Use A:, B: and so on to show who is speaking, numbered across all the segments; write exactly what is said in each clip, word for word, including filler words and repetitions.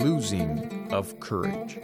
A: losing of courage.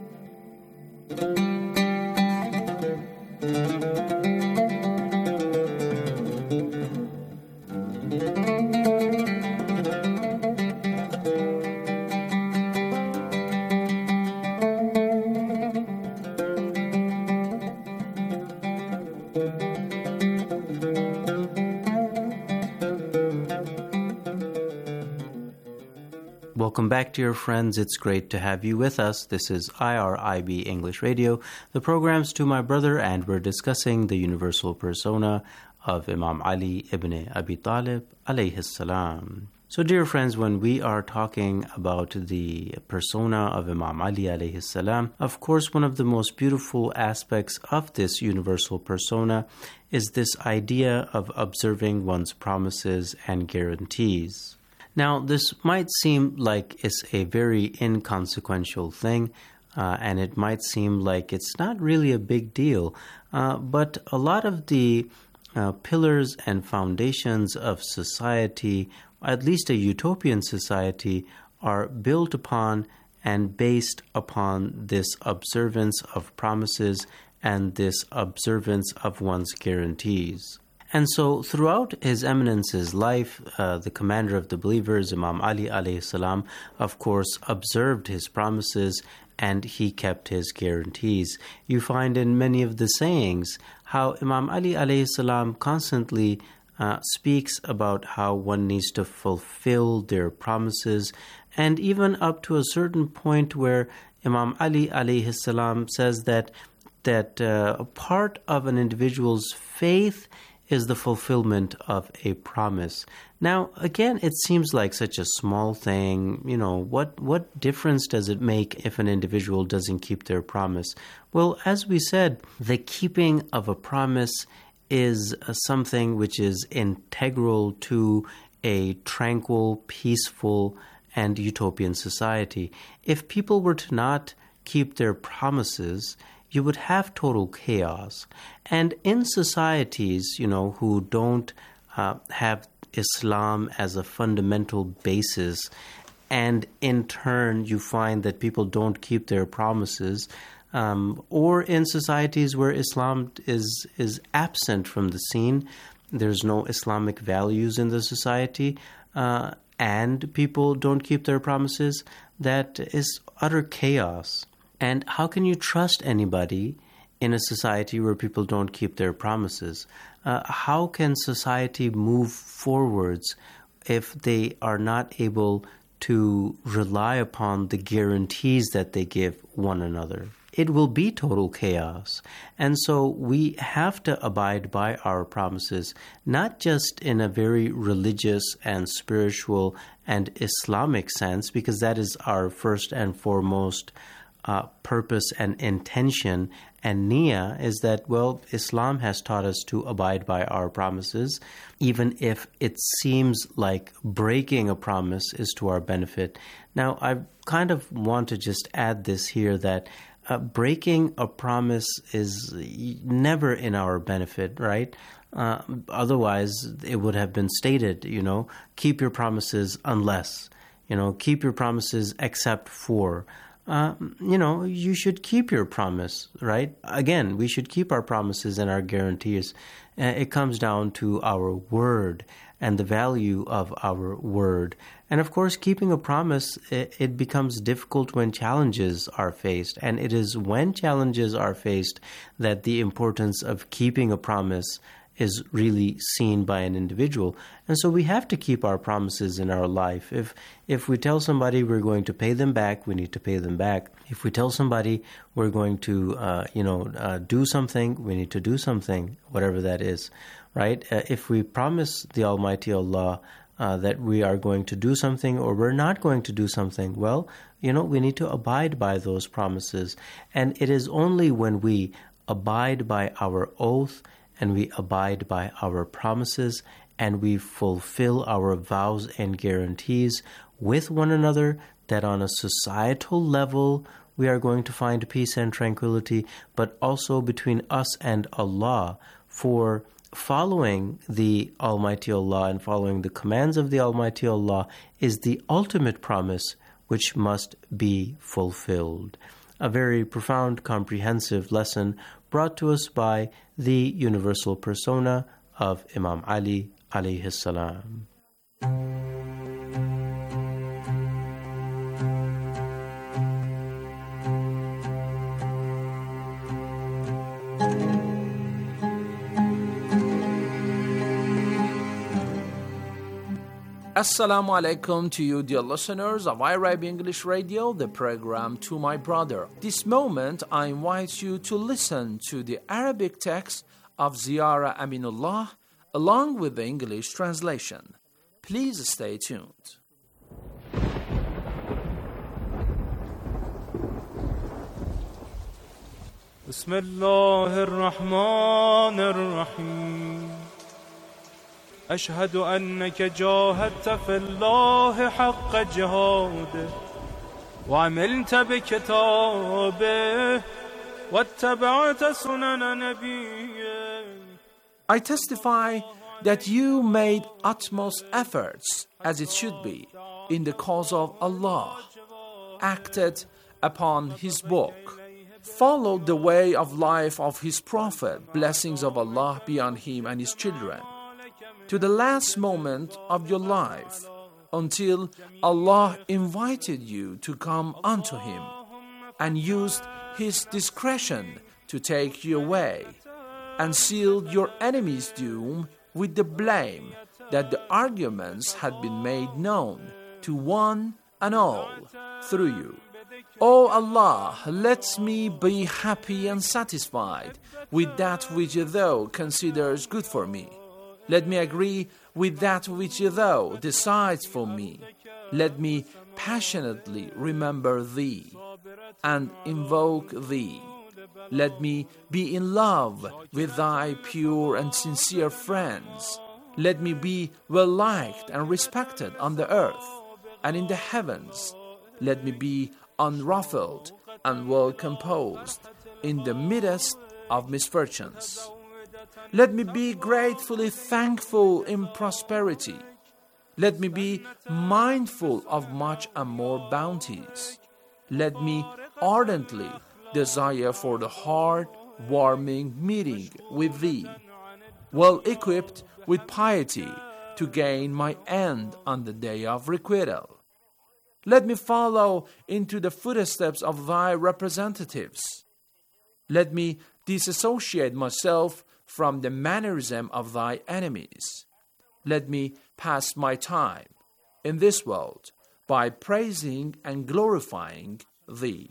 B: Welcome back, dear friends. It's great to have you with us. This is I R I B English Radio. The program's To My Brother, and we're discussing the universal persona of Imam Ali ibn Abi Talib alayhi salam. So, dear friends, when we are talking about the persona of Imam Ali alayhi salam, of course, one of the most beautiful aspects of this universal persona is this idea of observing one's promises and guarantees. Now, this might seem like it's a very inconsequential thing, uh, and it might seem like it's not really a big deal, uh, but a lot of the uh, pillars and foundations of society, at least a utopian society, are built upon and based upon this observance of promises and this observance of one's guarantees. And so throughout His Eminence's life, uh, the commander of the believers, Imam Ali alayhi salam, of course, observed his promises and he kept his guarantees. You find in many of the sayings how Imam Ali alayhi salam constantly uh, speaks about how one needs to fulfill their promises, and even up to a certain point where Imam Ali alayhi salam says that, that uh, a part of an individual's faith is the fulfillment of a promise. Now, again, it seems like such a small thing. You know, what, what difference does it make if an individual doesn't keep their promise? Well, as we said, the keeping of a promise is uh, something which is integral to a tranquil, peaceful, and utopian society. If people were to not keep their promises, you would have total chaos. And in societies, you know, who don't uh, have Islam as a fundamental basis, and in turn you find that people don't keep their promises, um, or in societies where Islam is is absent from the scene, there's no Islamic values in the society, uh, and people don't keep their promises, that is utter chaos. And how can you trust anybody in a society where people don't keep their promises? Uh, how can society move forwards if they are not able to rely upon the guarantees that they give one another? It will be total chaos. And so we have to abide by our promises, not just in a very religious and spiritual and Islamic sense, because that is our first and foremost Uh, purpose and intention and niyyah, is that, well, Islam has taught us to abide by our promises, even if it seems like breaking a promise is to our benefit. Now, I kind of want to just add this here, that uh, breaking a promise is never in our benefit, right? Uh, otherwise, it would have been stated, you know, keep your promises unless, you know, keep your promises except for. Uh, you know, you should keep your promise, right? Again, we should keep our promises and our guarantees. Uh, it comes down to our word and the value of our word. And of course, keeping a promise, it, it becomes difficult when challenges are faced. And it is when challenges are faced that the importance of keeping a promise is really seen by an individual. And so we have to keep our promises in our life. If if we tell somebody we're going to pay them back, we need to pay them back. If we tell somebody we're going to, uh, you know, uh, do something, we need to do something, whatever that is, right? Uh, if we promise the Almighty Allah uh, that we are going to do something or we're not going to do something, well, you know, we need to abide by those promises. And it is only when we abide by our oath and we abide by our promises, and we fulfill our vows and guarantees with one another, that on a societal level we are going to find peace and tranquility, but also between us and Allah. For following the Almighty Allah and following the commands of the Almighty Allah is the ultimate promise which must be fulfilled. A very profound, comprehensive lesson brought to us by the universal persona of Imam Ali alayhi salam.
A: Assalamu alaikum to you, dear listeners of I R I B English Radio, the program To My Brother. This moment, I invite you to listen to the Arabic text of Ziyara Aminullah along with the English translation. Please stay tuned.
C: Bismillah ar-Rahman ar-Rahim. أشهد أنك جاهدت في الله حق جهاده وعملت بكتابه واتبعت سنن نبيه.
A: I testify that you made utmost efforts, as it should be, in the cause of Allah, acted upon His book, followed the way of life of His Prophet, blessings of Allah be on him and his children, to the last moment of your life, until Allah invited you to come unto Him and used His discretion to take you away, and sealed your enemy's doom with the blame that the arguments had been made known to one and all through you. O Allah, let me be happy and satisfied with that which Thou considers good for me. Let me agree with that which Thou decides for me. Let me passionately remember Thee and invoke Thee. Let me be in love with Thy pure and sincere friends. Let me be well liked and respected on the earth and in the heavens. Let me be unruffled and well composed in the midst of misfortunes. Let me be gratefully thankful in prosperity. Let me be mindful of much and more bounties. Let me ardently desire for the heart-warming meeting with Thee, well equipped with piety to gain my end on the day of requital. Let me follow into the footsteps of Thy representatives. Let me disassociate myself from the mannerism of Thy enemies. Let me pass my time in this world by praising and glorifying Thee.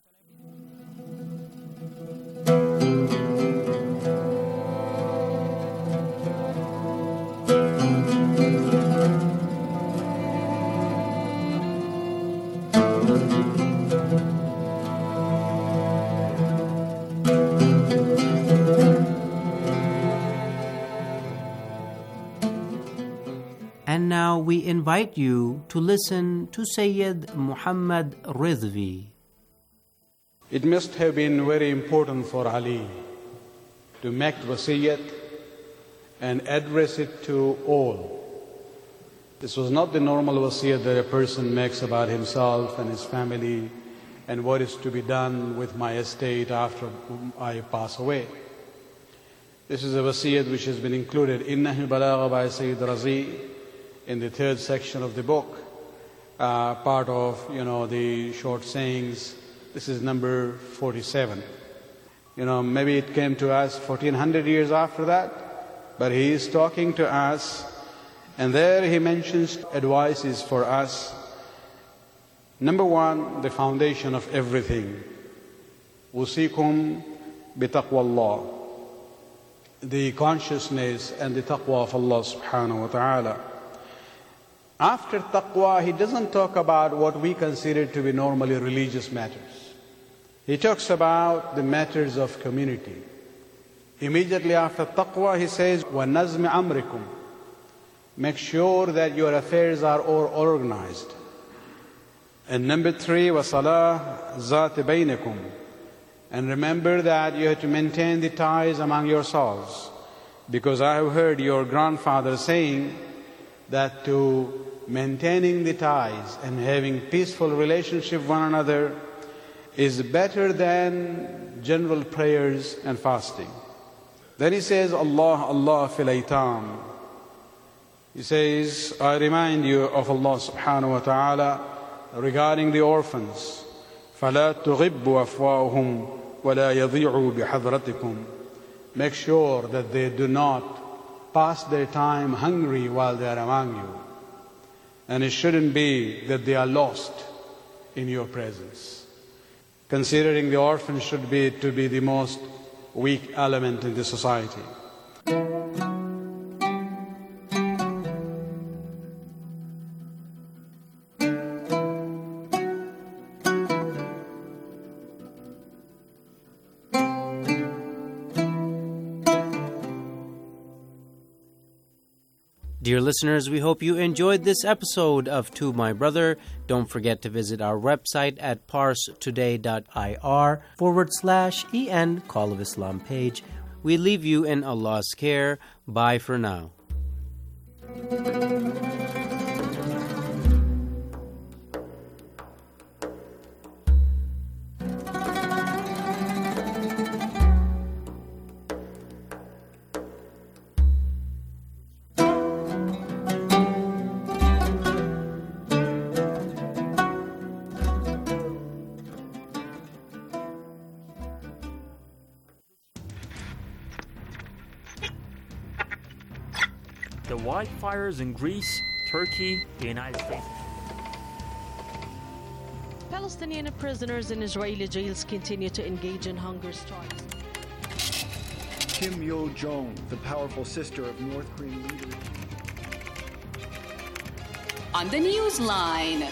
B: And now we invite you to listen to Sayyid Muhammad Ridvi.
D: It must have been very important for Ali to make wasiyyat and address it to all. This was not the normal wasiyyat that a person makes about himself and his family and what is to be done with my estate after I pass away. This is a wasiyyat which has been included in Nahj al-Balagha by Sayyid Razi in the third section of the book, uh, part of, you know, the short sayings. This is number forty-seven. You know, maybe it came to us fourteen hundred years after that, but he is talking to us, and there he mentions advices for us. Number one, the foundation of everything. Usikum bitaqwa Allah. The consciousness and the taqwa of Allah subhanahu wa ta'ala. After taqwa, he doesn't talk about what we consider to be normally religious matters. He talks about the matters of community. Immediately after taqwa, he says, وَنَزْمِ أَمْرِكُمْ. Make sure that your affairs are all organized. And number three, وَصَلَاةِ ذَاتِ بَيْنِكُمْ. And remember that you have to maintain the ties among yourselves. Because I have heard your grandfather saying that to maintaining the ties and having peaceful relationship with one another is better than general prayers and fasting. Then he says, Allah, Allah fil aitam. He says, I remind you of Allah subhanahu wa ta'ala regarding the orphans. فَلَا تُغِبُّ أَفْوَاهُمْ وَلَا يَضِيعُوا بِحَضْرَتِكُمْ. Make sure that they do not pass their time hungry while they are among you. And it shouldn't be that they are lost in your presence. Considering the orphans should be to be the most weak element in the society.
B: Dear listeners, we hope you enjoyed this episode of To My Brother. Don't forget to visit our website at parstoday.ir forward slash en Call of Islam page. We leave you in Allah's care. Bye for now.
E: The wildfires in Greece, Turkey, the United States.
F: Palestinian prisoners in Israeli jails continue to engage in hunger strikes.
G: Kim Yo-jong, the powerful sister of North Korean leader.
H: On the Newsline.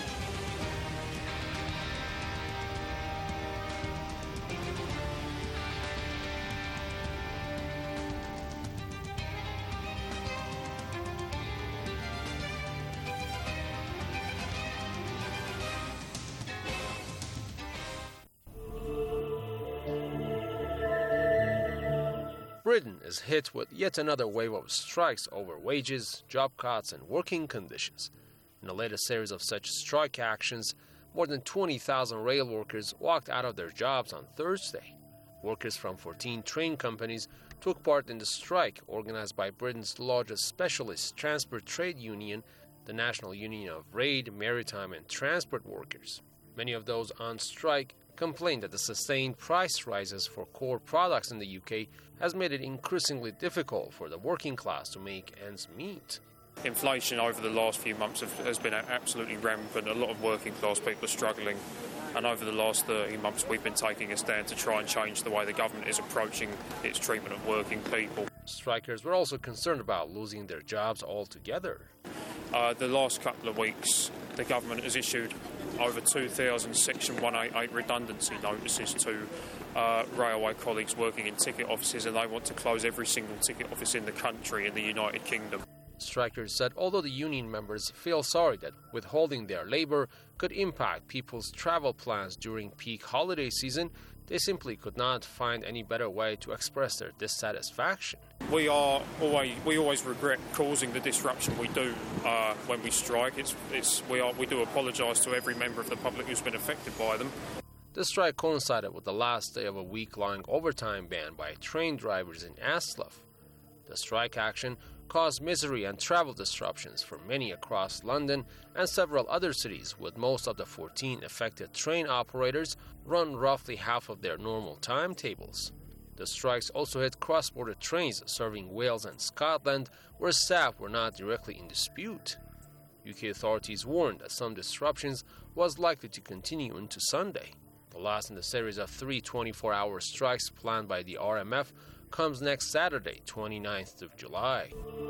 I: Britain is hit with yet another wave of strikes over wages, job cuts, and working conditions. In the latest series of such strike actions, more than twenty thousand rail workers walked out of their jobs on Thursday. Workers from fourteen train companies took part in the strike organized by Britain's largest specialist transport trade union, the National Union of Rail, Maritime and Transport Workers. Many of those on strike complained that the sustained price rises for core products in the U K has made it increasingly difficult for the working class to make ends meet.
J: Inflation over the last few months have, has been absolutely rampant. A lot of working class people are struggling, and over the last thirty months we've been taking a stand to try and change the way the government is approaching its treatment of working people.
I: Strikers were also concerned about losing their jobs altogether.
J: Uh, the last couple of weeks the government has issued over two thousand Section one eighty-eight redundancy notices to uh, railway colleagues working in ticket offices, and they want to close every single ticket office in the country in the United Kingdom.
I: Strikers said although the union members feel sorry that withholding their labor could impact people's travel plans during peak holiday season, they simply could not find any better way to express their dissatisfaction.
J: We are always we always regret causing the disruption we do uh, when we strike. It's it's we are we do apologise to every member of the public who's been affected by them.
I: The strike coincided with the last day of a week-long overtime ban by train drivers in Aslav. The strike action caused misery and travel disruptions for many across London and several other cities, with most of the fourteen affected train operators run roughly half of their normal timetables. The strikes also hit cross-border trains serving Wales and Scotland, where staff were not directly in dispute. U K authorities warned that some disruptions was likely to continue into Sunday. The last in the series of three twenty-four hour strikes planned by the R M F comes next Saturday, twenty-ninth of July.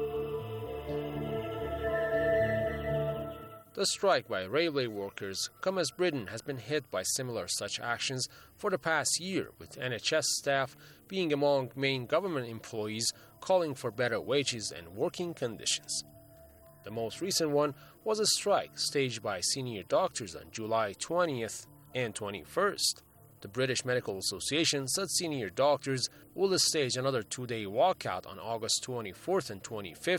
I: The strike by railway workers come as Britain has been hit by similar such actions for the past year, with N H S staff being among main government employees calling for better wages and working conditions. The most recent one was a strike staged by senior doctors on July twentieth and twenty-first. The British Medical Association said senior doctors will stage another two-day walkout on August twenty-fourth and twenty-fifth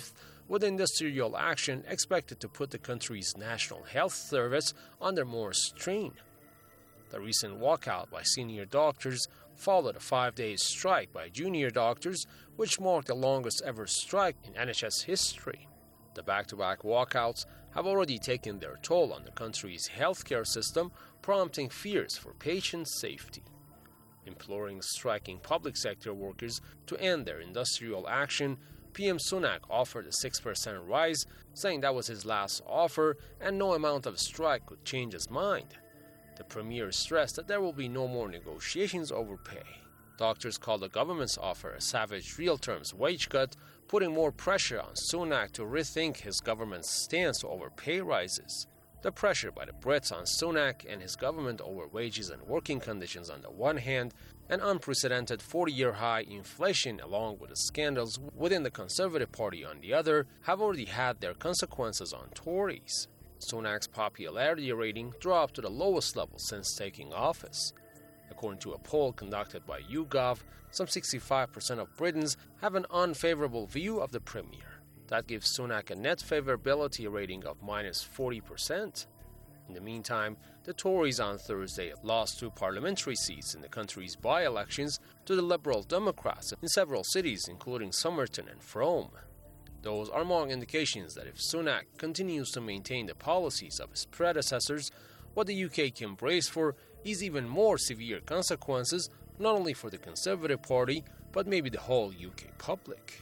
I: with industrial action expected to put the country's National Health Service under more strain. The recent walkout by senior doctors followed a five-day strike by junior doctors, which marked the longest ever strike in N H S history. The back-to-back walkouts have already taken their toll on the country's healthcare system, prompting fears for patient safety. Imploring striking public sector workers to end their industrial action, P M Sunak offered a six percent rise, saying that was his last offer and no amount of strike could change his mind. The premier stressed that there will be no more negotiations over pay. Doctors called the government's offer a savage real terms wage cut, putting more pressure on Sunak to rethink his government's stance over pay rises. The pressure by the Brits on Sunak and his government over wages and working conditions on the one hand, and unprecedented forty-year high inflation along with the scandals within the Conservative Party on the other, have already had their consequences on Tories. Sunak's popularity rating dropped to the lowest level since taking office. According to a poll conducted by YouGov, some sixty-five percent of Britons have an unfavorable view of the Premier. That gives Sunak a net favorability rating of minus forty percent. In the meantime, the Tories on Thursday lost two parliamentary seats in the country's by-elections to the Liberal Democrats in several cities, including Somerton and Frome. Those are among indications that if Sunak continues to maintain the policies of his predecessors, what the U K can brace for is even more severe consequences, not only for the Conservative Party, but maybe the whole U K public.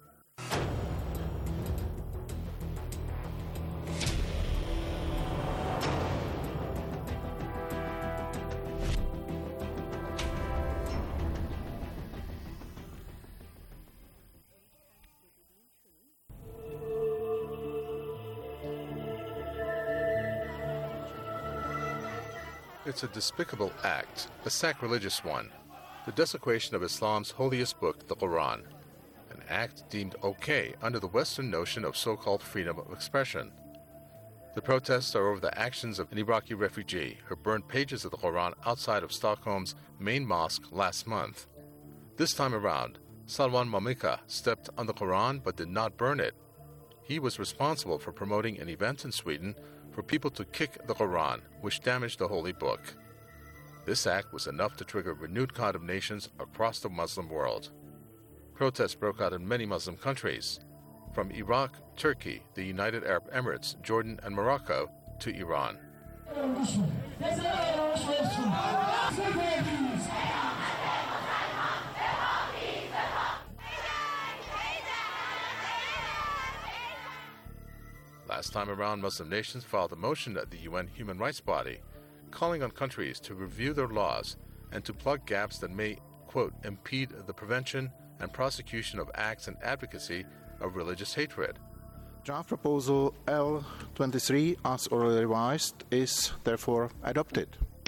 K: It's a despicable act, a sacrilegious one, the desecration of Islam's holiest book, the Quran, an act deemed okay under the Western notion of so-called freedom of expression. The protests are over the actions of an Iraqi refugee who burned pages of the Quran outside of Stockholm's main mosque last month. This time around, Salwan Momika stepped on the Quran but did not burn it. He was responsible for promoting an event in Sweden for people to kick the Quran, which damaged the holy book. This act was enough to trigger renewed condemnations across the Muslim world. Protests broke out in many Muslim countries, from Iraq, Turkey, the United Arab Emirates, Jordan, and Morocco, to Iran. Last time around, Muslim nations filed a motion at the U N Human Rights Body, calling on countries to review their laws and to plug gaps that may, quote, impede the prevention and prosecution of acts and advocacy of religious hatred.
L: Draft Proposal L twenty-three, as orally revised, is therefore adopted.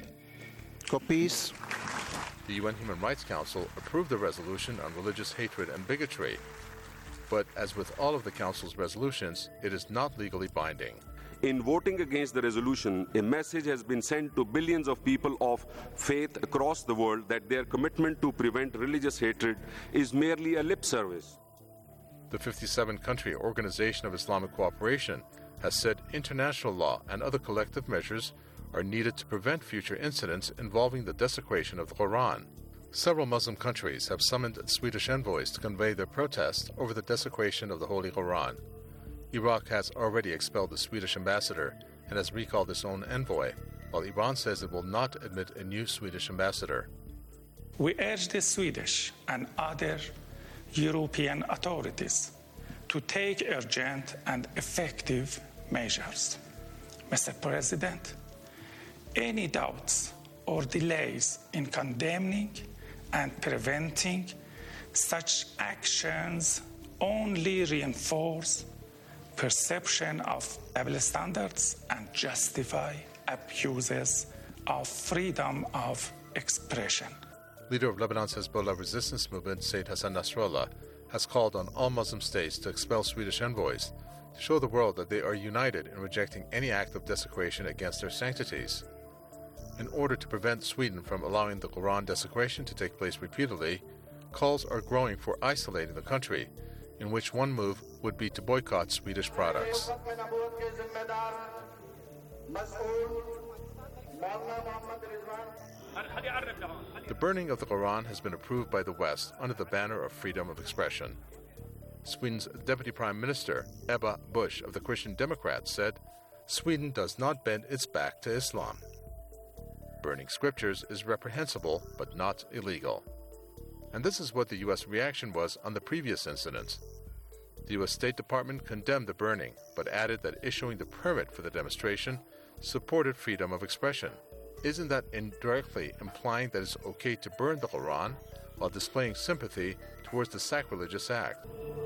L: Copies.
K: The U N Human Rights Council approved the resolution on religious hatred and bigotry. But as with all of the Council's resolutions, it is not legally binding.
M: In voting against the resolution, a message has been sent to billions of people of faith across the world that their commitment to prevent religious hatred is merely a lip service.
K: The fifty-seven country Organization of Islamic Cooperation has said international law and other collective measures are needed to prevent future incidents involving the desecration of the Quran. Several Muslim countries have summoned Swedish envoys to convey their protest over the desecration of the Holy Quran. Iraq has already expelled the Swedish ambassador and has recalled its own envoy, while Iran says it will not admit a new Swedish ambassador.
N: We urge the Swedish and other European authorities to take urgent and effective measures. Mister President, any doubts or delays in condemning and preventing such actions only reinforce perception of double standards and justify abuses of freedom of expression.
K: Leader of Lebanon's Hezbollah resistance movement, Sayyid Hassan Nasrallah, has called on all Muslim states to expel Swedish envoys to show the world that they are united in rejecting any act of desecration against their sanctities. In order to prevent Sweden from allowing the Quran desecration to take place repeatedly, calls are growing for isolating the country, in which one move would be to boycott Swedish products. The burning of the Quran has been approved by the West under the banner of freedom of expression. Sweden's Deputy Prime Minister, Ebba Busch of the Christian Democrats, said, "Sweden does not bend its back to Islam. Burning scriptures is reprehensible but not illegal." And this is what the U S reaction was on the previous incident. The U S State Department condemned the burning, but added that issuing the permit for the demonstration supported freedom of expression. Isn't that indirectly implying that it's okay to burn the Quran while displaying sympathy towards the sacrilegious act?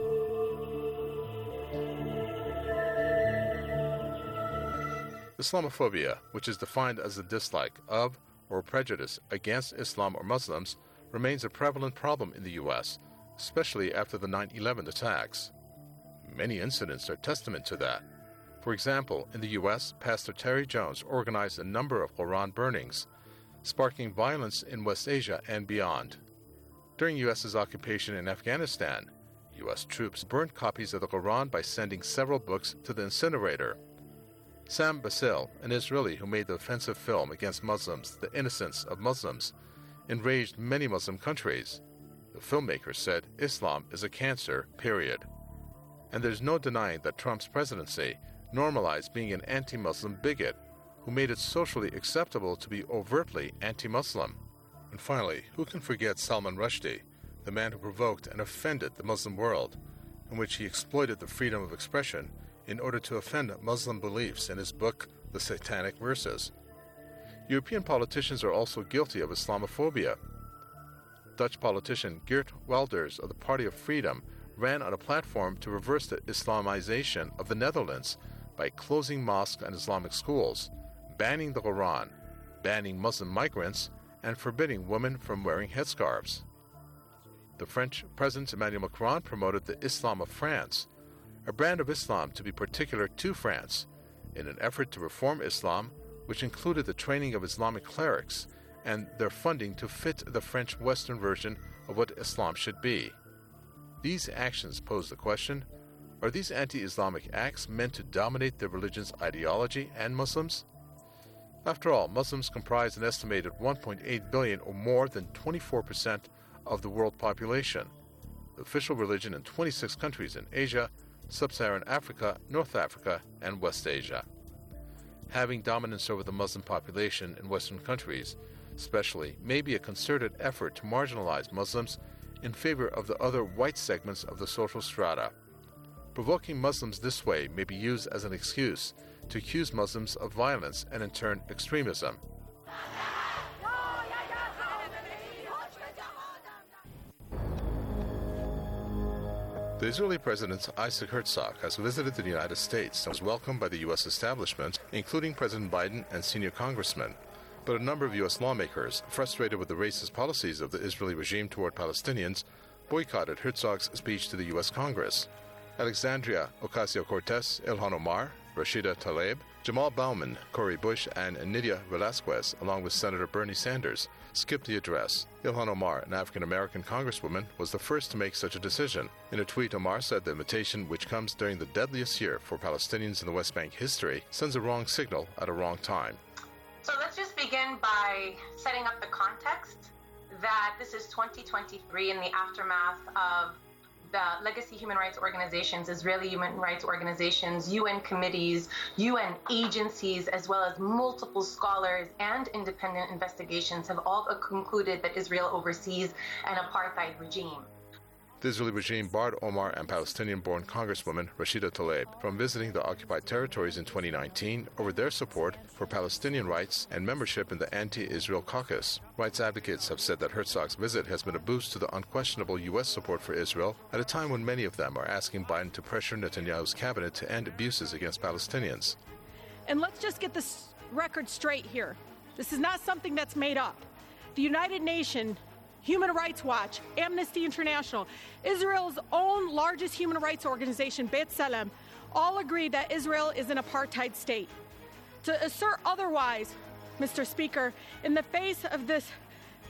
K: Islamophobia, which is defined as a dislike of or prejudice against Islam or Muslims, remains a prevalent problem in the U S, especially after the nine eleven attacks. Many incidents are testament to that. For example, in the U S, Pastor Terry Jones organized a number of Quran burnings, sparking violence in West Asia and beyond. During U S's occupation in Afghanistan, U S troops burned copies of the Quran by sending several books to the incinerator. Sam Basil, an Israeli who made the offensive film against Muslims, The Innocence of Muslims, enraged many Muslim countries. The filmmaker said Islam is a cancer, period. And there's no denying that Trump's presidency normalized being an anti-Muslim bigot who made it socially acceptable to be overtly anti-Muslim. And finally, who can forget Salman Rushdie, the man who provoked and offended the Muslim world, in which he exploited the freedom of expression in order to offend Muslim beliefs in his book, The Satanic Verses. European politicians are also guilty of Islamophobia. Dutch politician Geert Wilders of the Party of Freedom ran on a platform to reverse the Islamization of the Netherlands by closing mosques and Islamic schools, banning the Quran, banning Muslim migrants, and forbidding women from wearing headscarves. The French President Emmanuel Macron promoted the Islam of France, a brand of Islam to be particular to France, in an effort to reform Islam, which included the training of Islamic clerics and their funding to fit the French Western version of what Islam should be. These actions pose the question, are these anti-Islamic acts meant to dominate the religion's ideology and Muslims? After all, Muslims comprise an estimated one point eight billion, or more than twenty-four percent of the world population, the official religion in twenty-six countries in Asia, Sub-Saharan Africa, North Africa, and West Asia. Having dominance over the Muslim population in Western countries, especially, may be a concerted effort to marginalize Muslims in favor of the other white segments of the social strata. Provoking Muslims this way may be used as an excuse to accuse Muslims of violence and in turn extremism. The Israeli President Isaac Herzog has visited the United States and was welcomed by the U S establishment, including President Biden and senior congressmen. But a number of U S lawmakers, frustrated with the racist policies of the Israeli regime toward Palestinians, boycotted Herzog's speech to the U S Congress. Alexandria Ocasio-Cortez, Ilhan Omar, Rashida Tlaib, Jamal Bowman, Cori Bush, and Nydia Velázquez, along with Senator Bernie Sanders, skipped the address. Ilhan Omar, an African-American congresswoman, was the first to make such a decision. In a tweet, Omar said the invitation, which comes during the deadliest year for Palestinians in the West Bank history, sends a wrong signal at a wrong time.
O: So let's just begin by setting up the context that this is twenty twenty-three in the aftermath of the legacy human rights organizations, Israeli human rights organizations, U N committees, U N agencies, as well as multiple scholars and independent investigations have all concluded that Israel oversees an apartheid regime.
K: The Israeli regime barred Omar and Palestinian-born Congresswoman Rashida Tlaib from visiting the occupied territories in twenty nineteen over their support for Palestinian rights and membership in the anti-Israel caucus. Rights advocates have said that Herzog's visit has been a boost to the unquestionable U S support for Israel at a time when many of them are asking Biden to pressure Netanyahu's cabinet to end abuses against Palestinians.
P: And let's just get this record straight here. This is not something that's made up. The United Nations, Human Rights Watch, Amnesty International, Israel's own largest human rights organization, B'Tselem, all agree that Israel is an apartheid state. To assert otherwise, Mister Speaker, in the face of this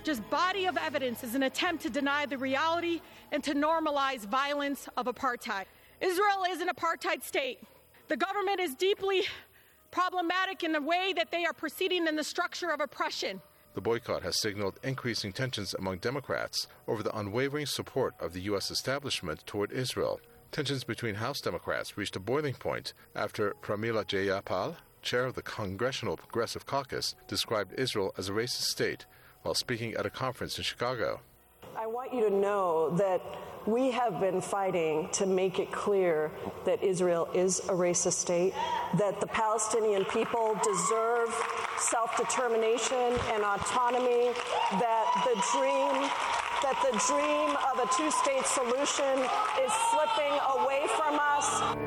P: just body of evidence is an attempt to deny the reality and to normalize violence of apartheid. Israel is an apartheid state. The government is deeply problematic in the way that they are proceeding in the structure of oppression.
K: The boycott has signaled increasing tensions among Democrats over the unwavering support of the U S establishment toward Israel. Tensions between House Democrats reached a boiling point after Pramila Jayapal, chair of the Congressional Progressive Caucus, described Israel as a racist state while speaking at a conference in Chicago.
Q: I want you to know that we have been fighting to make it clear that Israel is a racist state, that the Palestinian people deserve self-determination and autonomy, that the dream that the dream of a two-state solution is slipping away from us.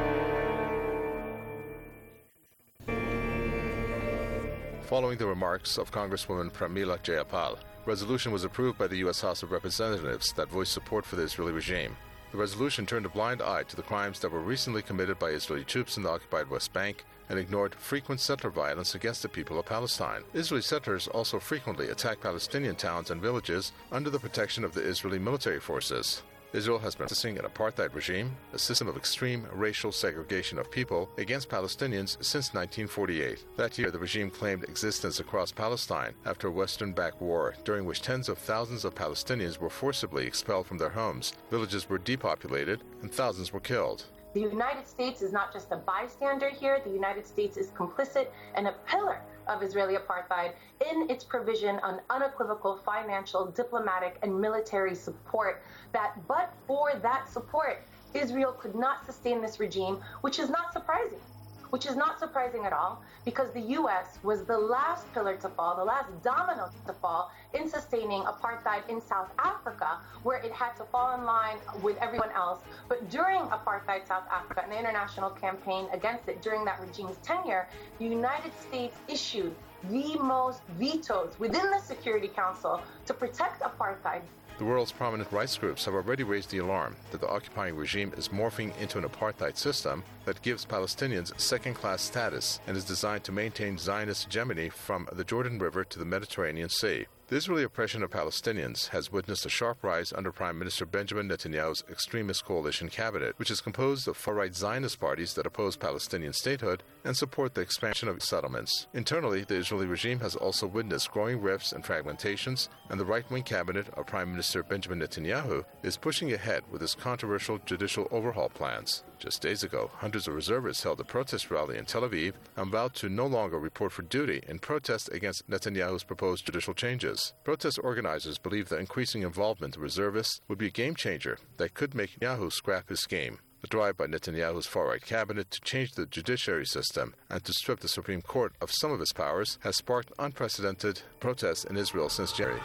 K: Following the remarks of Congresswoman Pramila Jayapal, resolution was approved by the U S House of Representatives that voiced support for the Israeli regime. The resolution turned a blind eye to the crimes that were recently committed by Israeli troops in the occupied West Bank and ignored frequent settler violence against the people of Palestine. Israeli settlers also frequently attack Palestinian towns and villages under the protection of the Israeli military forces. Israel has been practicing an apartheid regime, a system of extreme racial segregation of people against Palestinians since nineteen forty-eight. That year, the regime claimed existence across Palestine after a Western-backed war, during which tens of thousands of Palestinians were forcibly expelled from their homes, villages were depopulated, and thousands were killed.
O: The United States is not just a bystander here. The United States is complicit and a pillar of Israeli apartheid in its provision on unequivocal financial, diplomatic, and military support that, but for that support, Israel could not sustain this regime, which is not surprising. Which is not surprising at all, because the U S was the last pillar to fall, the last domino to fall in sustaining apartheid in South Africa, where it had to fall in line with everyone else. But during apartheid South Africa and the international campaign against it during that regime's tenure, the United States issued the most vetoes within the Security Council to protect apartheid.
K: The world's prominent rights groups have already raised the alarm that the occupying regime is morphing into an apartheid system that gives Palestinians second-class status and is designed to maintain Zionist hegemony from the Jordan River to the Mediterranean Sea. The Israeli oppression of Palestinians has witnessed a sharp rise under Prime Minister Benjamin Netanyahu's extremist coalition cabinet, which is composed of far-right Zionist parties that oppose Palestinian statehood and support the expansion of settlements. Internally, the Israeli regime has also witnessed growing rifts and fragmentations, and the right-wing cabinet of Prime Minister Benjamin Netanyahu is pushing ahead with its controversial judicial overhaul plans. Just days ago, hundreds of reservists held a protest rally in Tel Aviv and vowed to no longer report for duty in protest against Netanyahu's proposed judicial changes. Protest organizers believe the increasing involvement of reservists would be a game-changer that could make Netanyahu scrap his scheme. The drive by Netanyahu's far-right cabinet to change the judiciary system and to strip the Supreme Court of some of its powers has sparked unprecedented protests in Israel since January.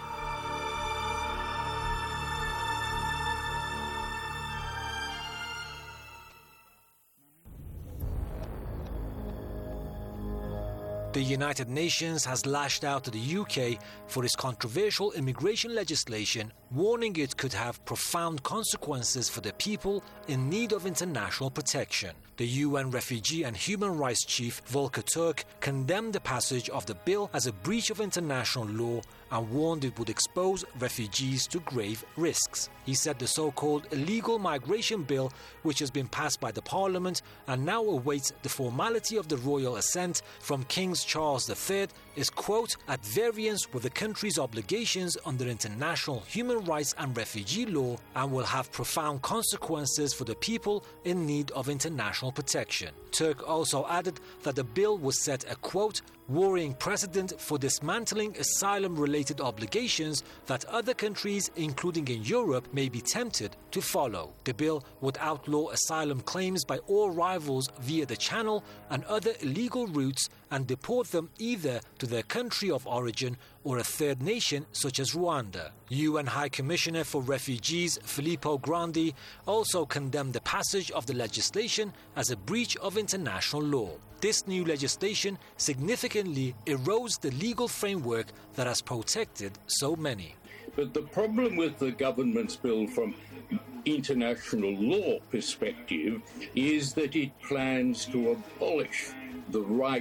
R: The United Nations has lashed out to the U K for its controversial immigration legislation, warning it could have profound consequences for the people in need of international protection. The U N Refugee and Human Rights Chief Volker Turk condemned the passage of the bill as a breach of international law and warned it would expose refugees to grave risks. He said the so-called illegal migration bill, which has been passed by the Parliament and now awaits the formality of the royal assent from King Charles the Third, is, quote, at variance with the country's obligations under international human rights and refugee law and will have profound consequences for the people in need of international protection. Turk also added that the bill will set a, quote, worrying precedent for dismantling asylum-related obligations that other countries, including in Europe, may be tempted to follow. The bill would outlaw asylum claims by all rivals via the Channel and other illegal routes and deport them either to their country of origin or a third nation such as Rwanda. U N High Commissioner for Refugees Filippo Grandi also condemned the passage of the legislation as a breach of international law. This new legislation significantly erodes the legal framework that has protected so many.
S: But the problem with the government's bill from international law perspective is that it plans to abolish the right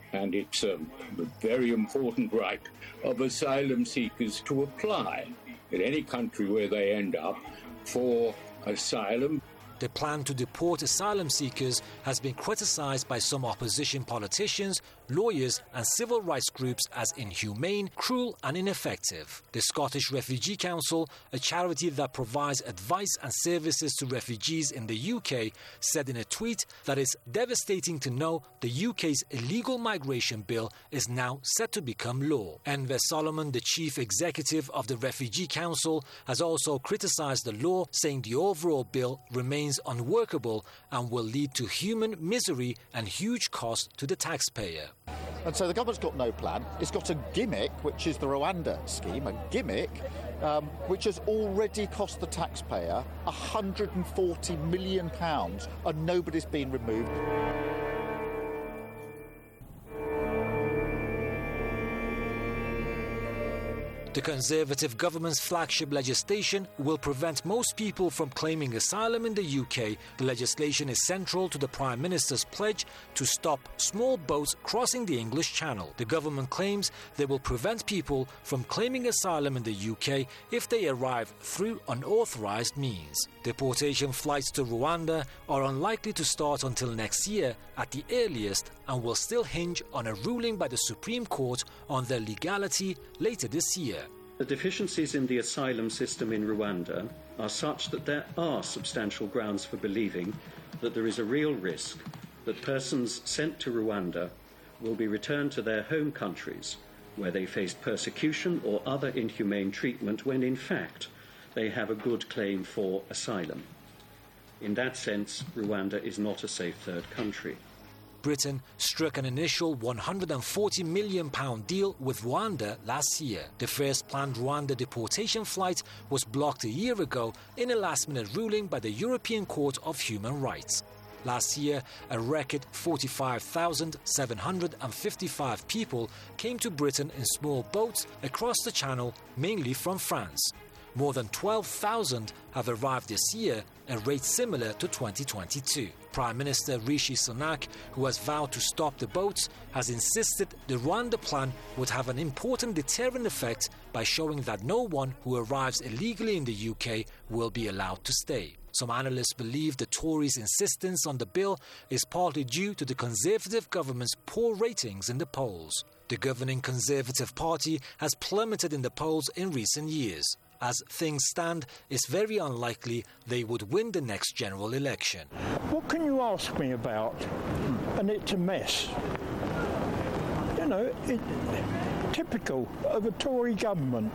S: and it's a very important right of asylum seekers to apply in any country where they end up for asylum.
R: The plan to deport asylum seekers has been criticised by some opposition politicians, lawyers and civil rights groups as inhumane, cruel and ineffective. The Scottish Refugee Council, a charity that provides advice and services to refugees in the U K, said in a tweet that it's devastating to know the U K's illegal migration bill is now set to become law. Enver Solomon, the chief executive of the Refugee Council, has also criticised the law, saying the overall bill remains unworkable and will lead to human misery and huge cost to the taxpayer.
T: And so the government's got no plan. It's got a gimmick, which is the Rwanda scheme, a gimmick um, which has already cost the taxpayer one hundred forty million pounds, and nobody's been removed.
R: The Conservative government's flagship legislation will prevent most people from claiming asylum in the U K. The legislation is central to the Prime Minister's pledge to stop small boats crossing the English Channel. The government claims they will prevent people from claiming asylum in the U K if they arrive through unauthorised means. Deportation flights to Rwanda are unlikely to start until next year at the earliest and will still hinge on a ruling by the Supreme Court on their legality later this year.
U: The deficiencies in the asylum system in Rwanda are such that there are substantial grounds for believing that there is a real risk that persons sent to Rwanda will be returned to their home countries where they face persecution or other inhumane treatment when in fact they have a good claim for asylum. In that sense, Rwanda is not a safe third country.
R: Britain struck an initial one hundred forty million pounds deal with Rwanda last year. The first planned Rwanda deportation flight was blocked a year ago in a last-minute ruling by the European Court of Human Rights. Last year, a record forty-five thousand seven hundred fifty-five people came to Britain in small boats across the Channel, mainly from France. More than twelve thousand have arrived this year, a rate similar to twenty twenty-two. Prime Minister Rishi Sunak, who has vowed to stop the boats, has insisted the Rwanda plan would have an important deterrent effect by showing that no one who arrives illegally in the U K will be allowed to stay. Some analysts believe the Tories' insistence on the bill is partly due to the Conservative government's poor ratings in the polls. The governing Conservative Party has plummeted in the polls in recent years. As things stand, it's very unlikely they would win the next general election.
V: What can you ask me about? And it's a mess. You know, it, typical of a Tory government.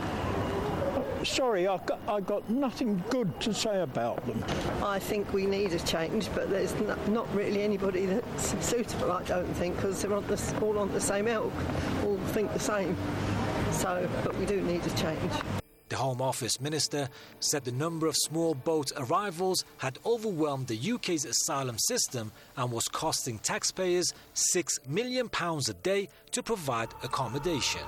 V: Sorry, I've got, I've got nothing good to say about them.
W: I think we need a change, but there's not, not really anybody that's suitable, I don't think, because they're on the, all on the same ilk, all think the same. So, but we do need a change.
R: The Home Office Minister said the number of small boat arrivals had overwhelmed the U K's asylum system and was costing taxpayers six million pounds a day to provide accommodation.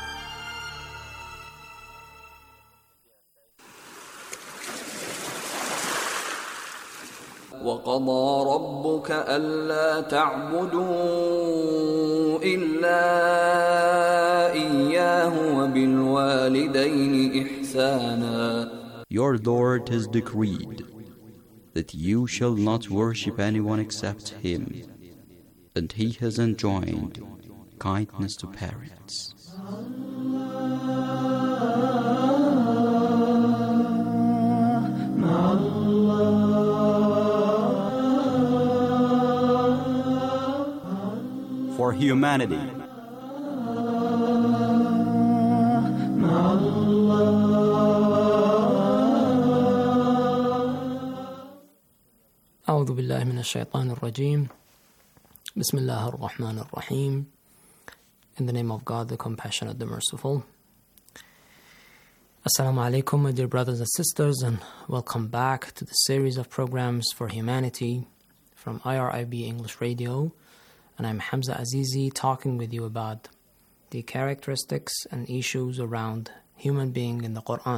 X: وَقَضَى رَبُّكَ أَلَّا تَعْبُدُوا إِلَّا إِيَّاهُ وَبِالْوَالِدَيْنِ إِحْسَانًا.
Y: Your Lord has decreed that you shall not worship anyone except Him, and He has enjoined kindness to parents. For humanity.
Z: أعوذ بالله من الشيطان الرجيم. بسم الله الرحمن الرحيم. In the name of God, the Compassionate, the Merciful. Assalamu alaikum, my dear brothers and sisters, and welcome back to the series of programs for humanity from I R I B English Radio. And I'm Hamza Azizi, talking with you about the characteristics and issues around human being in the Quran.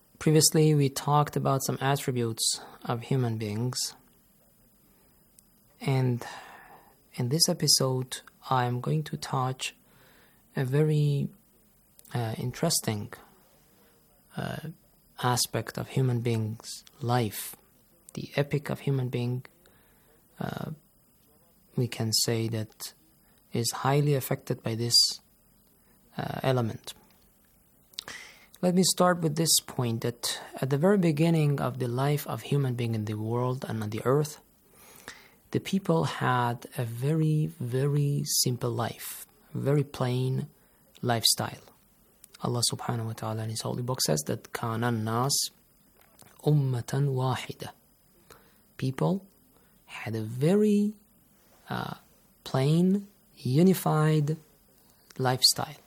Z: Previously, we talked about some attributes of human beings. And in this episode, I'm going to touch a very uh, interesting uh, aspect of human beings' life, the epic of human being. Uh, we can say that is highly affected by this uh, element. Let me start with this point that at the very beginning of the life of human being in the world and on the earth, the people had a very, very simple life, very plain lifestyle. Allah subhanahu wa ta'ala in His holy book says that كَانَ النَّاسِ أُمَّةً وَاحِدَةً. People had a very uh, plain, unified lifestyle.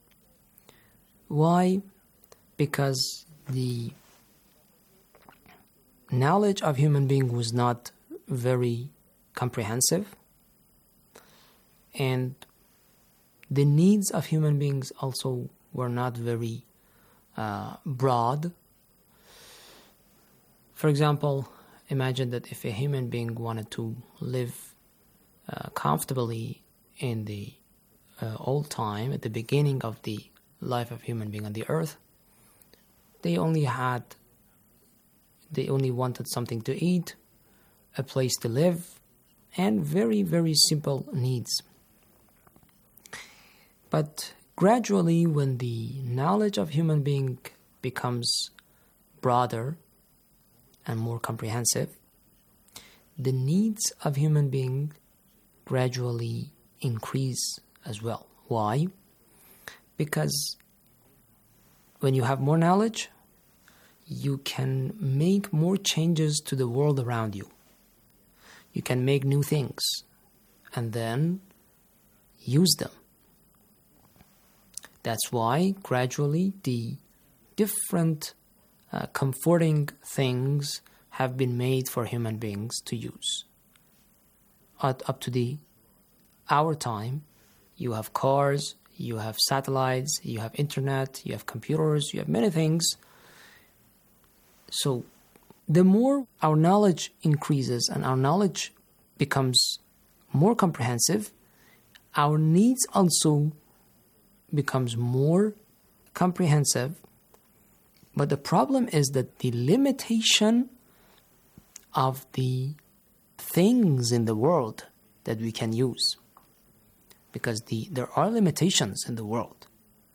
Z: Why? Because the knowledge of human being was not very comprehensive, and the needs of human beings also were not very uh, broad. For example, imagine that if a human being wanted to live uh, comfortably in the uh, old time, at the beginning of the life of human being on the earth, they only had, they only wanted something to eat, a place to live, and very, very simple needs. But gradually, when the knowledge of human being becomes broader and more comprehensive, the needs of human being gradually increase as well. Why? Because when you have more knowledge, you can make more changes to the world around you. You can make new things and then use them. That's why gradually the different uh, comforting things have been made for human beings to use. At, up to the our time, you have cars, you have satellites, you have internet, you have computers, you have many things. So the more our knowledge increases and our knowledge becomes more comprehensive, our needs also becomes more comprehensive. But the problem is that the limitation of the things in the world that we can use, because the there are limitations in the world.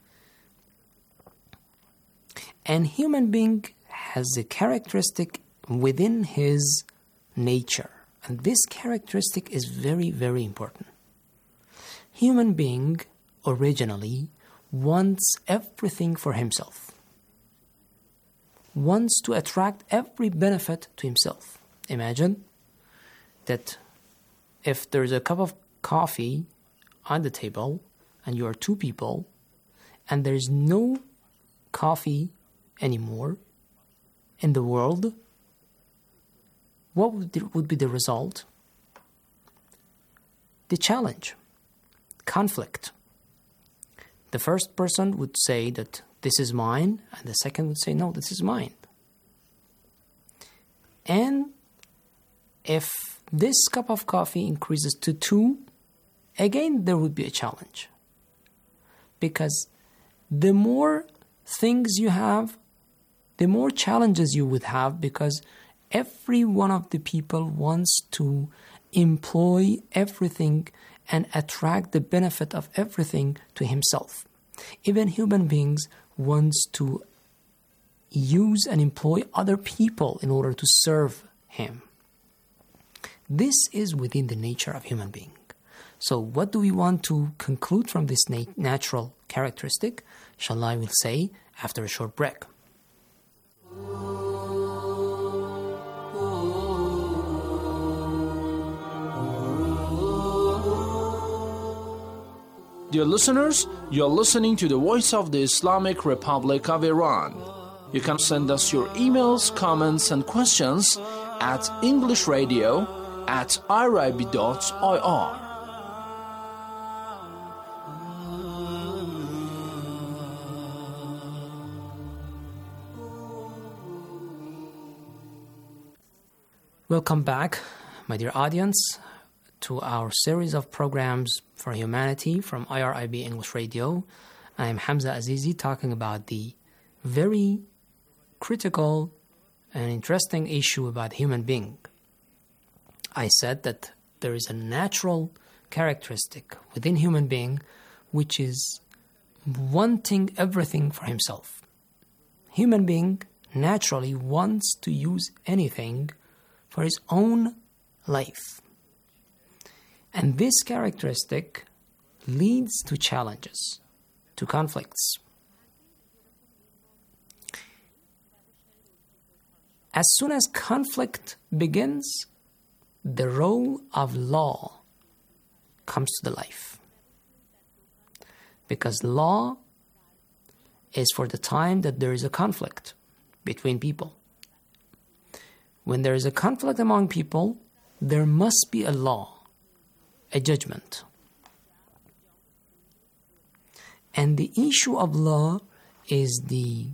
Z: And human being has a characteristic within his nature, and this characteristic is very, very important. Human being originally wants everything for himself, wants to attract every benefit to himself. Imagine that if there's a cup of coffee on the table and you are two people and there's no coffee anymore in the world, what would, would be the result? The challenge, conflict. The first person would say that this is mine, and the second would say, no, this is mine. And if this cup of coffee increases to two, again, there would be a challenge. Because the more things you have, the more challenges you would have, because every one of the people wants to employ everything and attract the benefit of everything to himself. Even human beings wants to use and employ other people in order to serve him. This is within the nature of human being. So what do we want to conclude from this nat- natural characteristic? Inshallah, I will say after a short break.
A: Dear listeners, you are listening to the Voice of the Islamic Republic of Iran. You can send us your emails, comments, and questions at englishradio at irib dot I R.
Z: Welcome back, my dear audience. to our series of programs for humanity from I R I B English Radio. I'm Hamza Azizi, talking about the very critical and interesting issue about human being. I said that there is a natural characteristic within human being which is wanting everything for himself. Human being naturally wants to use anything for his own life. And this characteristic leads to challenges, to conflicts. As soon as conflict begins, the role of law comes to the life. Because law is for the time that there is a conflict between people. When there is a conflict among people, there must be a law, a judgment. And the issue of law is the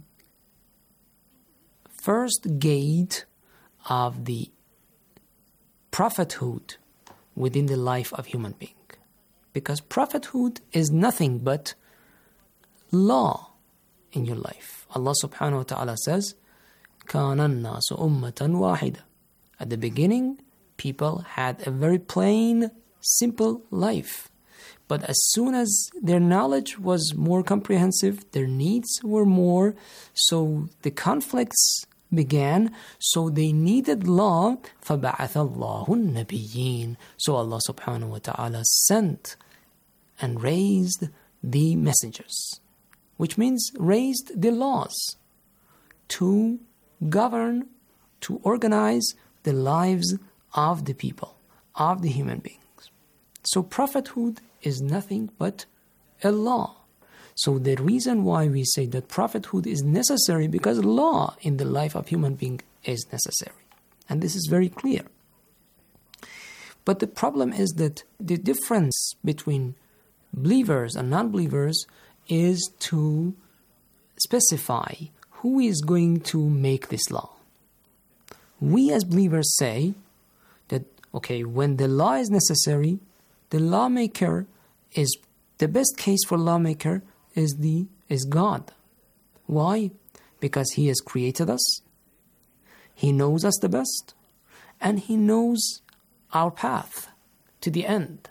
Z: first gate of the prophethood within the life of human being. Because prophethood is nothing but law in your life. Allah subhanahu wa ta'ala says, كَانَ النَّاسُ أُمَّةً وَاحِدًا. At the beginning, people had a very plain, simple life. But as soon as their knowledge was more comprehensive, their needs were more, so the conflicts began, so they needed law. فَبَعَثَ اللَّهُ النَّبِيِّينَ. So Allah subhanahu wa ta'ala sent and raised the messengers, which means raised the laws to govern, to organize the lives of the people, of the human beings. So prophethood is nothing but a law. So the reason why we say that prophethood is necessary, because law in the life of human being is necessary. And this is very clear. But the problem is that the difference between believers and non-believers is to specify who is going to make this law. We as believers say that, okay, when the law is necessary, the lawmaker is, the best case for lawmaker is the is God. Why? Because He has created us, He knows us the best, and He knows our path to the end,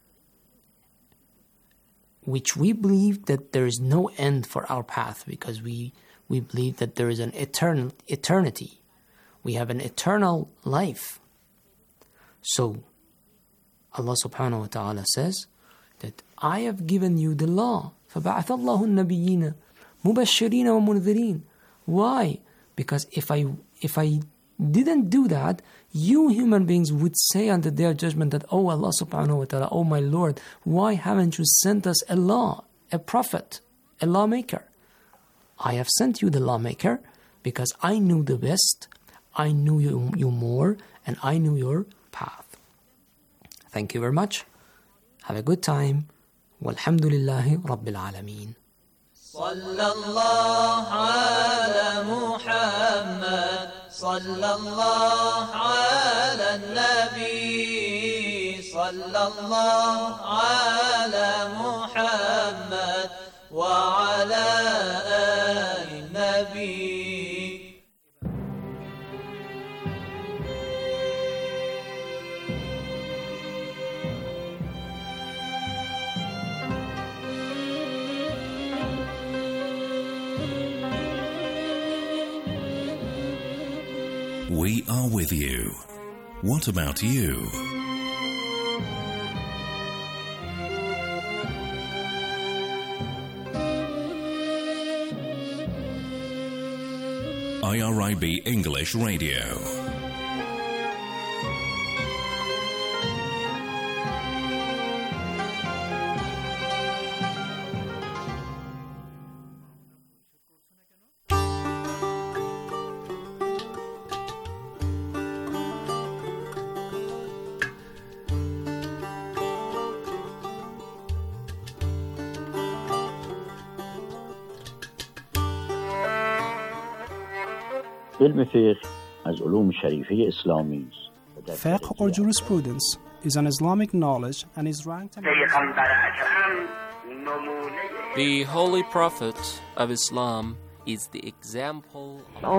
Z: which we believe that there is no end for our path, because we, we believe that there is an eternal eternity. We have an eternal life. So Allah subhanahu wa ta'ala says that I have given you the law. فَبَعَثَ اللَّهُ النَّبِيِّينَ مُبَشِّرِينَ وَمُنذِرِينَ. Why? Because if I if I didn't do that, you human beings would say on the day of judgment that, oh Allah subhanahu wa ta'ala, oh my Lord, why haven't you sent us a law, a prophet, a lawmaker? I have sent you the lawmaker because I knew the best, I knew you, you more, and I knew your path. Thank you very much. Have a good time. Walhamdulillahi Rabbil Alameen.
X: Sallallahu ala Muhammad. Sallallahu ala Nabi. Sallallahu ala Muhammad. Wa ala ali Nabi.
B: We are with you. What about you? I R I B English Radio.
C: علم فقه از علوم شریفه اسلامی است.
D: Fiqh or jurisprudence
C: is an Islamic knowledge and is ranked among
D: The Holy Prophet of Islam is the example.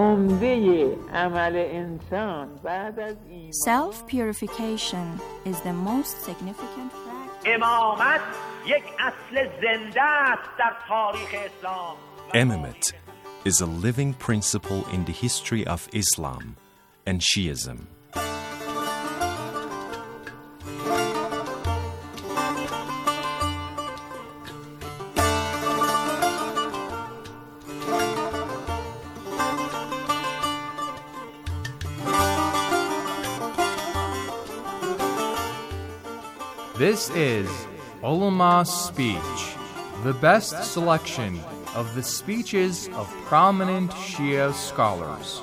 E: Self-purification is the most significant practice.
F: Imamate is a living principle in the history of Islam and Shiism.
G: This is Ulama Speech, the best selection of the speeches of prominent Shia scholars.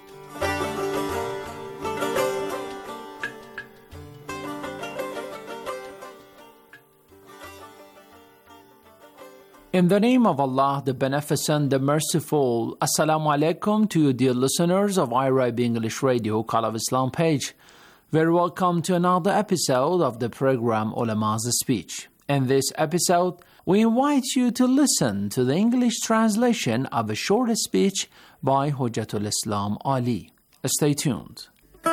A: In the name of Allah, the Beneficent, the Merciful, Assalamu alaikum to you, dear listeners of I R I B English Radio, Call of Islam page. Very welcome to another episode of the program Ulama's Speech. In this episode, we invite you to listen to the English translation of a short speech by Hujjatul Islam Ali. Stay tuned.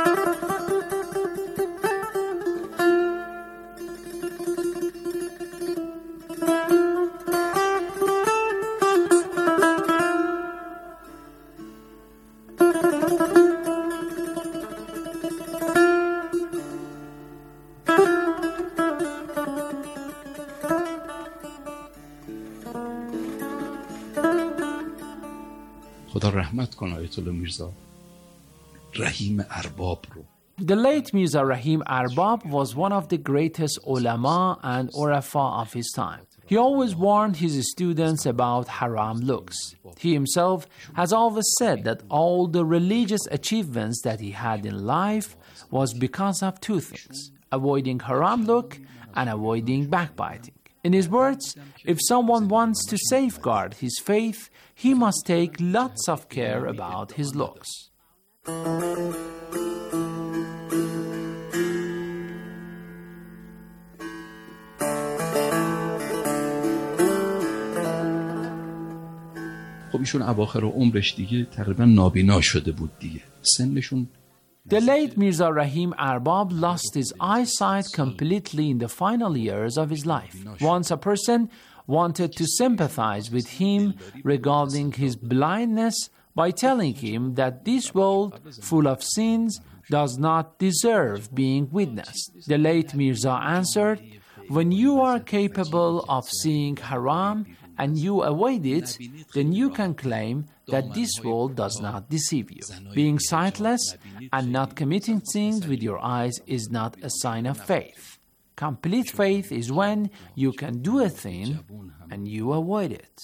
H: خدا رحمت کنه آیت الله میرزا رحیم ارباب رو.
A: The late Mirza Rahim Arbab was one of the greatest ulama and urafa of his time. He always warned his students about haram looks. He himself has always said that all the religious achievements that he had in life was because of two things: avoiding haram look and avoiding backbiting. In his words, if someone wants to safeguard his faith, he must take lots of care about his looks.
H: خب ایشون اواخر عمرش دیگه تقریبا نابینا شده بود دیگه. سنشون
A: The late Mirza Rahim Arbab lost his eyesight completely in the final years of his life. Once a person wanted to sympathize with him regarding his blindness by telling him that this world full of sins does not deserve being witnessed. The late Mirza answered, "When you are capable of seeing haram and you avoid it, then you can claim that this world does not deceive you. Being sightless and not committing sins with your eyes is not a sign of faith. Complete faith is when you can do a thing and you avoid it."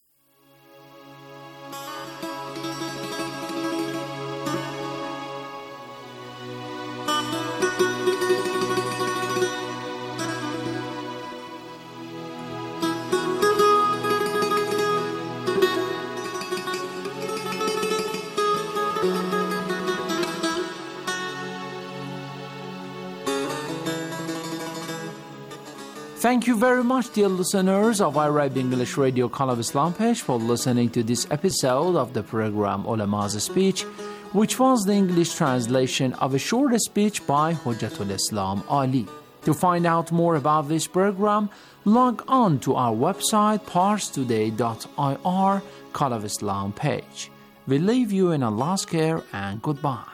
A: Thank you very much, dear listeners of I R I B English Radio Call of Islam page, for listening to this episode of the program Ulama's Speech, which was the English translation of a short speech by Hujjatul Islam Ali. To find out more about this program, log on to our website pars today dot I R Call of Islam page. We leave you in Allah's care and goodbye.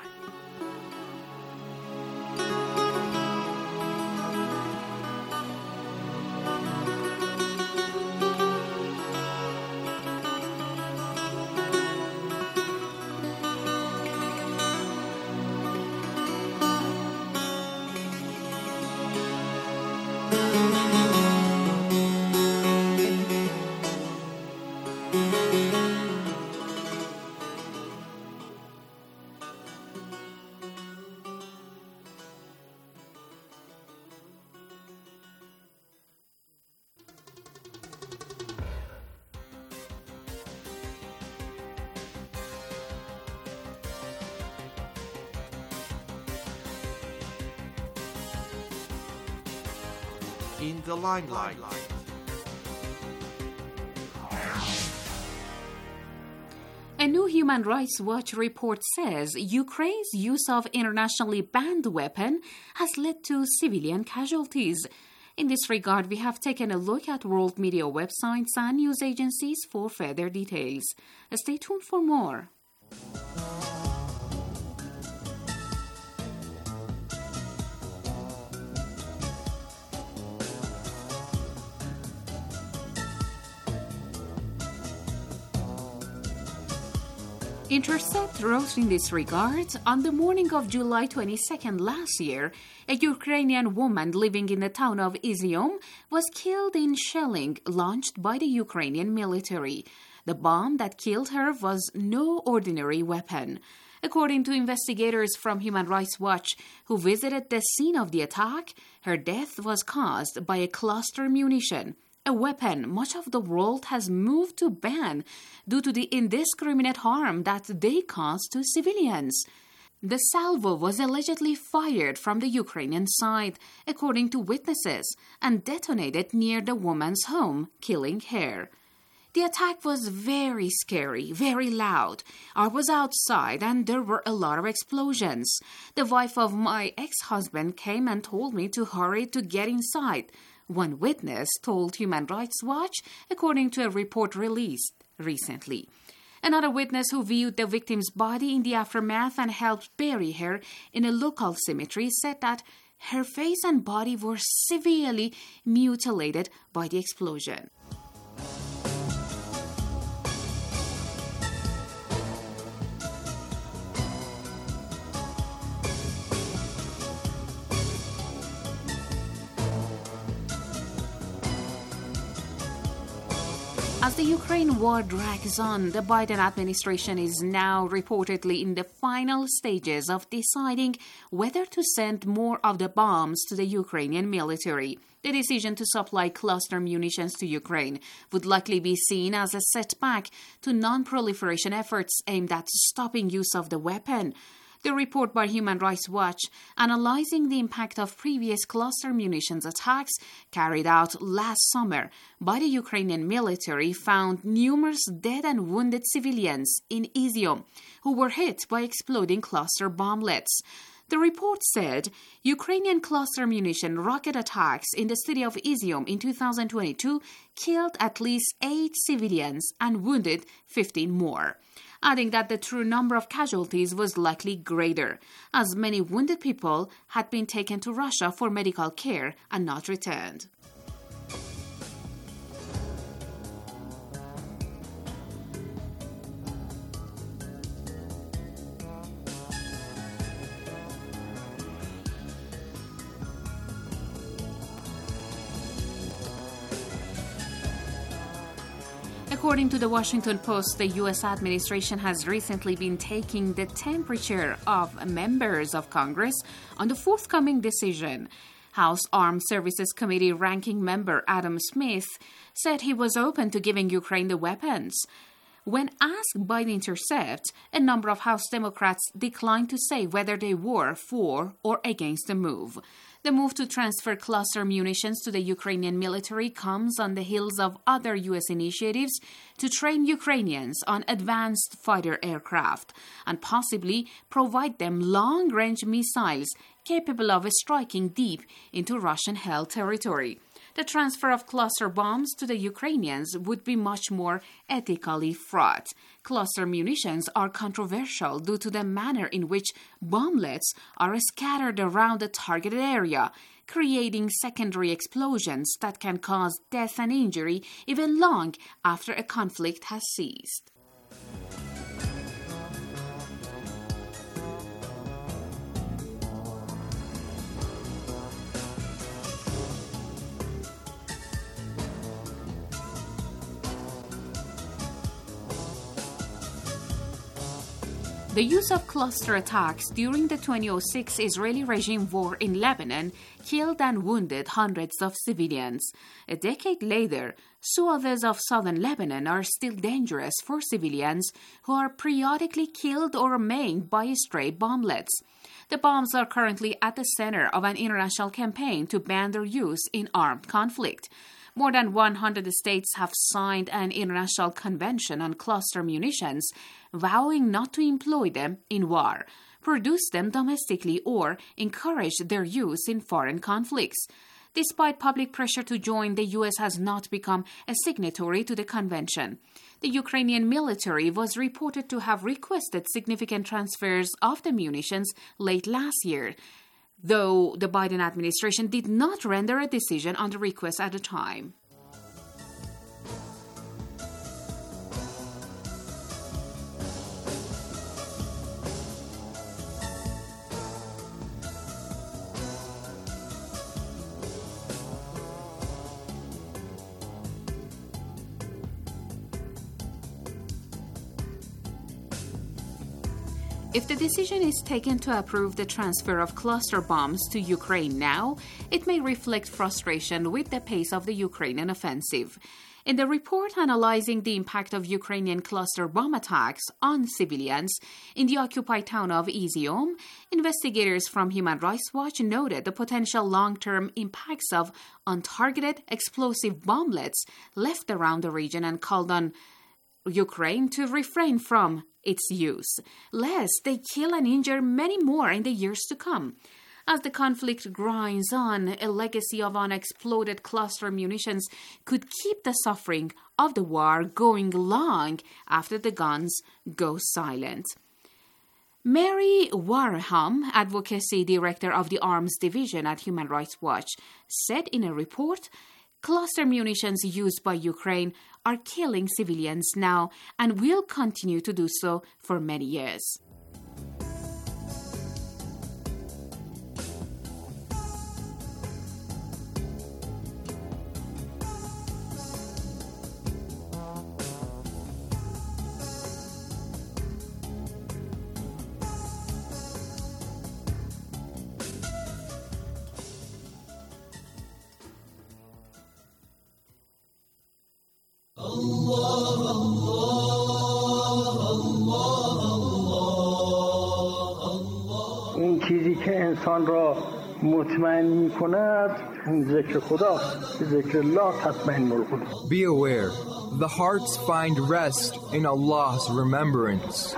I: in the limelight.
J: A new Human Rights Watch report says Ukraine's use of internationally banned weapon has led to civilian casualties. In this regard, we have taken a look at world media websites and news agencies for further details. Stay tuned for more. Intercept wrote in this regard, on the morning of July twenty-second last year, a Ukrainian woman living in the town of Izium was killed in shelling launched by the Ukrainian military. The bomb that killed her was no ordinary weapon. According to investigators from Human Rights Watch who visited the scene of the attack, her death was caused by a cluster munition, a weapon much of the world has moved to ban due to the indiscriminate harm that they cause to civilians. The salvo was allegedly fired from the Ukrainian side, according to witnesses, and detonated near the woman's home, killing her. The attack was very scary, very loud. I was outside and there were a lot of explosions. The wife of my ex-husband came and told me to hurry to get inside. One witness told Human Rights Watch, according to a report released recently. Another witness who viewed the victim's body in the aftermath and helped bury her in a local cemetery said that her face and body were severely mutilated by the explosion. As the Ukraine war drags on, the Biden administration is now reportedly in the final stages of deciding whether to send more of the bombs to the Ukrainian military. The decision to supply cluster munitions to Ukraine would likely be seen as a setback to non-proliferation efforts aimed at stopping use of the weapon. The report by Human Rights Watch, analyzing the impact of previous cluster munitions attacks carried out last summer by the Ukrainian military, found numerous dead and wounded civilians in Izium who were hit by exploding cluster bomblets. The report said Ukrainian cluster munition rocket attacks in the city of Izium in two thousand twenty-two killed at least eight civilians and wounded fifteen more, adding that the true number of casualties was likely greater, as many wounded people had been taken to Russia for medical care and not returned. According to the Washington Post, the U S administration has recently been taking the temperature of members of Congress on the forthcoming decision. House Armed Services Committee ranking member Adam Smith said he was open to giving Ukraine the weapons. When asked by The Intercept, a number of House Democrats declined to say whether they were for or against the move. The move to transfer cluster munitions to the Ukrainian military comes on the heels of other U S initiatives to train Ukrainians on advanced fighter aircraft and possibly provide them long-range missiles capable of striking deep into Russian-held territory. The transfer of cluster bombs to the Ukrainians would be much more ethically fraught. Cluster munitions are controversial due to the manner in which bomblets are scattered around the targeted area, creating secondary explosions that can cause death and injury even long after a conflict has ceased. The use of cluster attacks during the two thousand six Israeli regime war in Lebanon killed and wounded hundreds of civilians. A decade later, southern of southern Lebanon are still dangerous for civilians who are periodically killed or maimed by stray bomblets. The bombs are currently at the center of an international campaign to ban their use in armed conflict. More than one hundred states have signed an international convention on cluster munitions, vowing not to employ them in war, produce them domestically, or encourage their use in foreign conflicts. Despite public pressure to join, the U S has not become a signatory to the convention. The Ukrainian military was reported to have requested significant transfers of the munitions late last year, though the Biden administration did not render a decision on the request at the time. If the decision is taken to approve the transfer of cluster bombs to Ukraine now, it may reflect frustration with the pace of the Ukrainian offensive. In the report analyzing the impact of Ukrainian cluster bomb attacks on civilians in the occupied town of Izium, investigators from Human Rights Watch noted the potential long-term impacts of untargeted explosive bomblets left around the region and called on Ukraine to refrain from its use, lest they kill and injure many more in the years to come. As the conflict grinds on, a legacy of unexploded cluster munitions could keep the suffering of the war going long after the guns go silent. Mary Wareham, Advocacy Director of the Arms Division at Human Rights Watch, said in a report, cluster munitions used by Ukraine are killing civilians now and will continue to do so for many years.
I: اون چیزی که انسان را مطمئن می‌کند ذکر خداست. ذکر الله تطمئن القلوب.
G: Be aware, the hearts find rest in Allah's remembrance.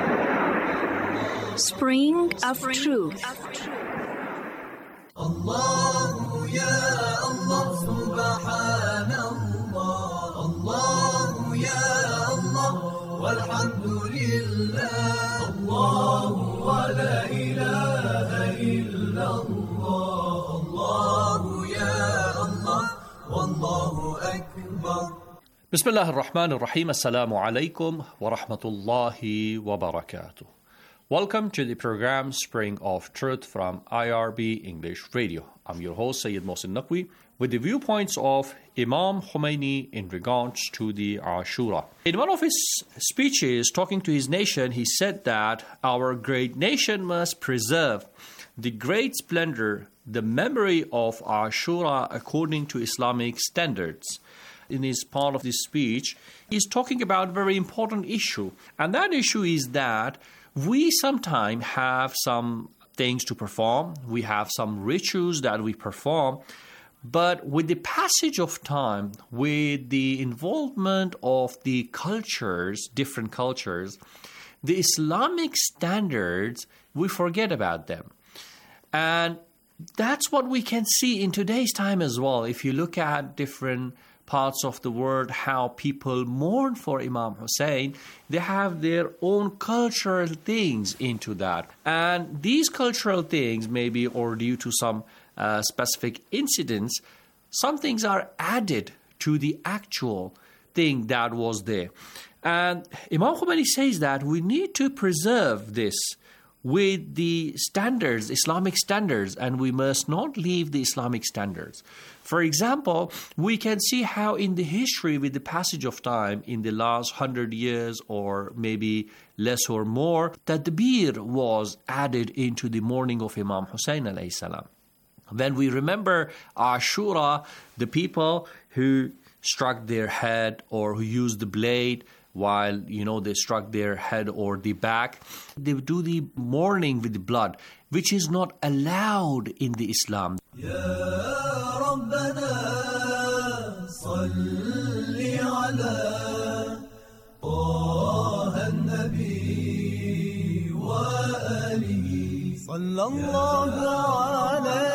L: Spring of Truth.
X: Allah ya Allah subhanallah. Allah ya Allah walhamdulillah. Allah wa la ilaha illallah. Allah ya Allah wallahu akbar.
M: Bismillah ar-Rahman ar-Rahim. Assalamu alaikum wa rahmatullahi wa barakatuh. Welcome to the program Spring of Truth from I R B English Radio. I'm your host, Sayyid Mohsin Naqvi, with the viewpoints of Imam Khomeini in regards to the Ashura. In one of his speeches talking to his nation, he said that our great nation must preserve the great splendor, the memory of Ashura according to Islamic standards. In his part of this speech, he's talking about a very important issue, and that issue is that we sometimes have some things to perform, we have some rituals that we perform, but with the passage of time, with the involvement of the cultures, different cultures, the Islamic standards, we forget about them. And that's what we can see in today's time as well. If you look at different parts of the world, how people mourn for Imam Hussein, they have their own cultural things into that. And these cultural things, maybe or due to some uh, specific incidents, some things are added to the actual thing that was there. And Imam Khomeini says that we need to preserve this with the standards, Islamic standards, and we must not leave the Islamic standards. For example, we can see how in the history, with the passage of time, in the last hundred years or maybe less or more, that the Tadbir was added into the mourning of Imam Hussein alayhi salam. When we remember Ashura, the people who struck their head or who used the blade while, you know, they struck their head or the back, they would do the mourning with the blood, which is not allowed in the Islam. Ya Rabbana, salli ala Taha an-Nabi wa alihi sallallahu alayhi